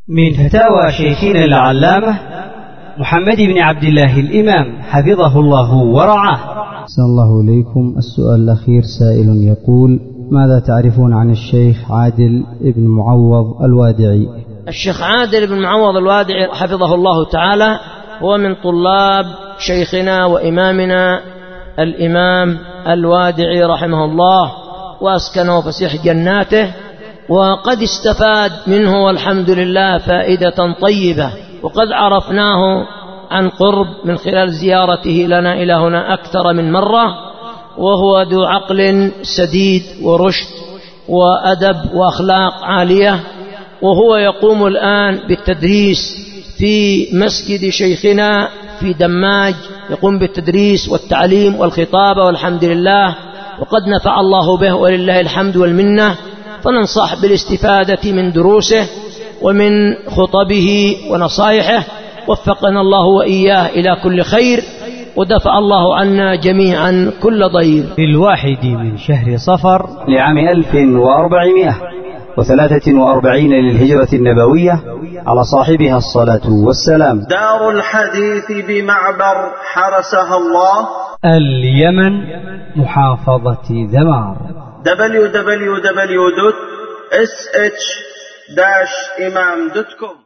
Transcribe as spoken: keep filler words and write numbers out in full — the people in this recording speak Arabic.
من فتاوى شيخنا العلامة محمد بن عبد الله الإمام حفظه الله ورعاه. أحسن الله إليكم. السؤال الأخير سائل يقول: ماذا تعرفون عن الشيخ عادل بن معوض الوادعي؟ الشيخ عادل بن معوض الوادعي حفظه الله تعالى هو من طلاب شيخنا وإمامنا الإمام الوادعي رحمه الله وأسكنه فسيح جناته، وقد استفاد منه والحمد لله فائدة طيبة، وقد عرفناه عن قرب من خلال زيارته لنا إلى هنا أكثر من مرة، وهو ذو عقل سديد ورشد وأدب وأخلاق عالية، وهو يقوم الآن بالتدريس في مسجد شيخنا في دماج، يقوم بالتدريس والتعليم والخطابة والحمد لله، وقد نفع الله به ولله الحمد والمنة. فننصح بالاستفادة من دروسه ومن خطبه ونصائحه، وفقنا الله وإياه إلى كل خير، ودفع الله عنا جميعا كل ضير. في الواحد من شهر صفر لعام ألف وأربعمائة وثلاثة وأربعين للهجرة النبوية على صاحبها الصلاة والسلام. دار الحديث بمعبر حرسها الله، اليمن، محافظة ذمار. دبليو دبليو دبليو دوت اس اتش داش إمام دوت كوم.